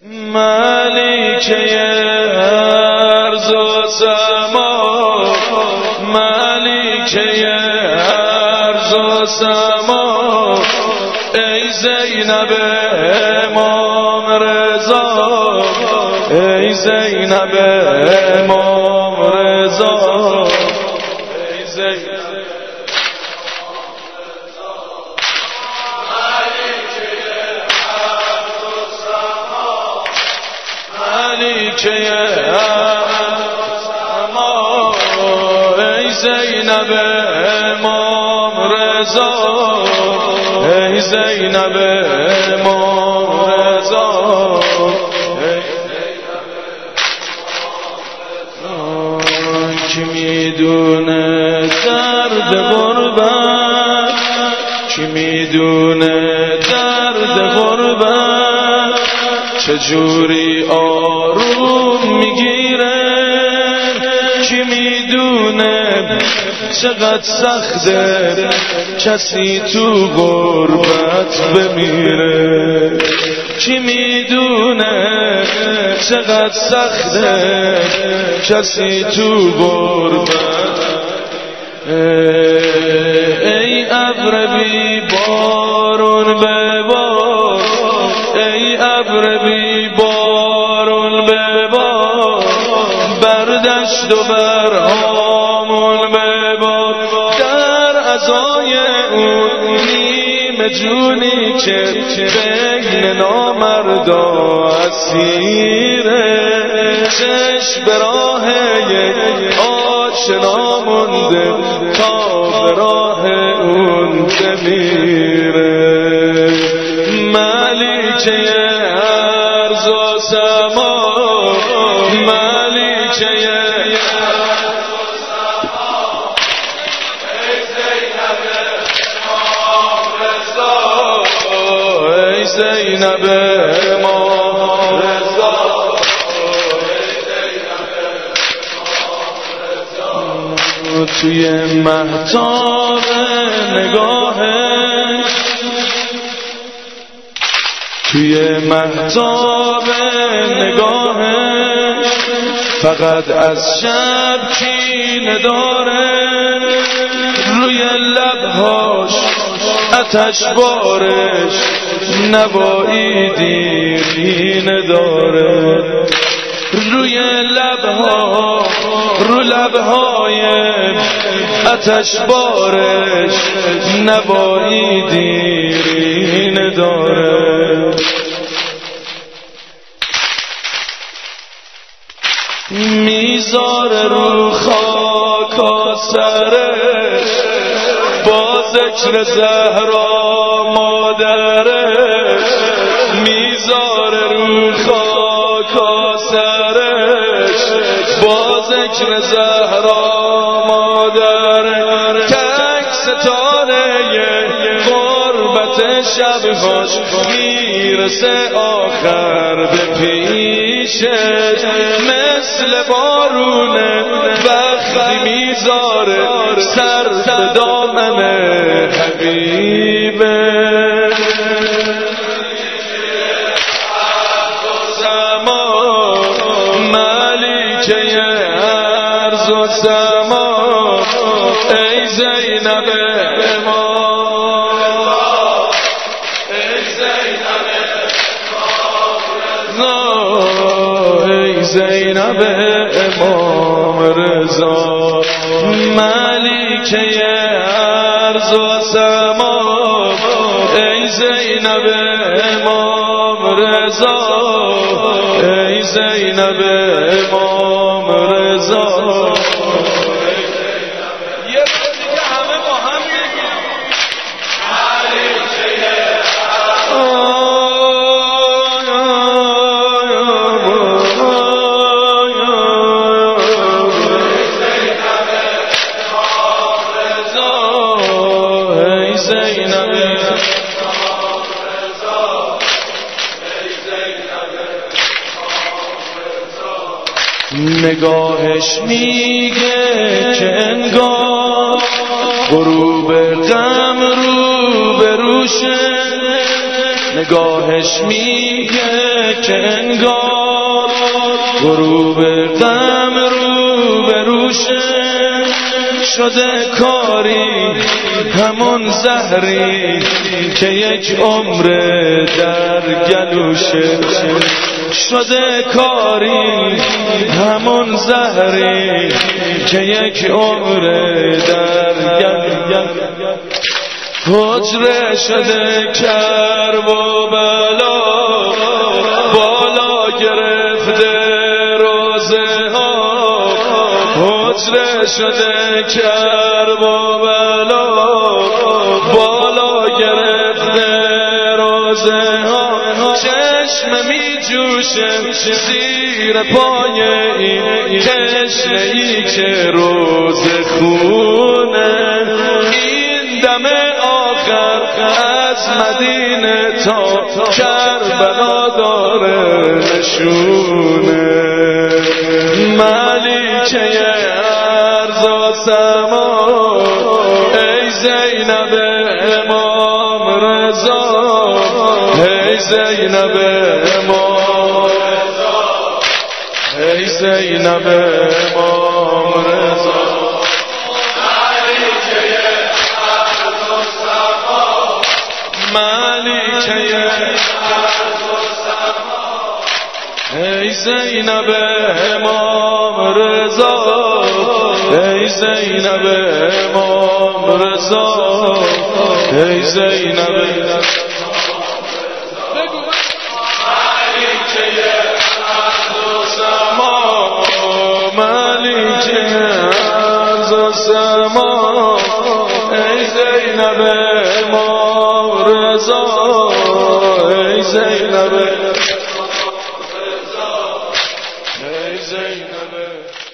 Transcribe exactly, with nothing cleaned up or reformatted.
ملیکه ارض و سما، ملیکه ارض و سما، ای زینب امام رضا، ای زینب امام رضا، ای زینب ملیکه اما، ای زینب امام رضا، ای زینب امام رضا، کی میدونه درد غربت، کی میدونه درد غربت چجوری آروم میگیره، کی میدونه چقدر سخته کسی تو غربت بمیره، کی میدونه چقدر سخته کسی تو غربت. ای ابر بی بارون ببار، ای ابر بی بارون ببار، بر دشت و بر هامون ببار، در عزای اون نیم جونی که بین نامردا اسیره، چشم به راه یک آشنا مونده تا به راه اون بمیره. ملیکه ارض و سما، ملیکه ارض و سما، ای زینب امام رضا، ای زینب امام رضا، ای زینب امام رضا. توی مهتاب نگاهش، توی مهتاب نگاهش فقط از شب کینه داره، روی لبهاش آتش بارش نوایی دیرینه داره، روی لبها رو لبهای آتش بارش نوایی دیرینه داره. میذاره رو خاک سرش با ذکر زهرا مادرش، میذاره رو خاک سرش با ذکر زهرا مادرش، تک ستاره غربت شبهاش میرسه آخر به پیشش، مثل بارونه وقتی میذاره سر به دامن حبیبه. سما، ملیکه ارض و سما، ای زینب امام، ای زینب امام، ای زینب امام رضا. ملیکه ارض و سما، ای زینب امام رضا، ای زینب امام رضا. یه بار دیگه همه با هم بگیم نگاهش میگه که انگار غروب غم رو به روشه، نگاهش میگه که انگار غروب غم رو به روشه شده کاری همون زهری که یک عمر در گلوشه شده کاری همون زهری که یک عمر در گلوشه حجره شده کرب و بلا بالا گرفته روزه ها حجره شده کرب و بلا بالا گرفته روزه ها چشم می جوشه زیر پای این تشنه ای که روز خونه این دم آخر از مدینه تا کربلا داره نشونه ملیکه ارض و سما ای زینب امام رضا ای زینب امام رضا ای زینب امام رضا ملیکه ای زینب امام رضا ای زینب امام رضا ای زینب ملیکه ارض و سما ملیکه ارض و سما ای زینب امام رضا ای زینب ای زینب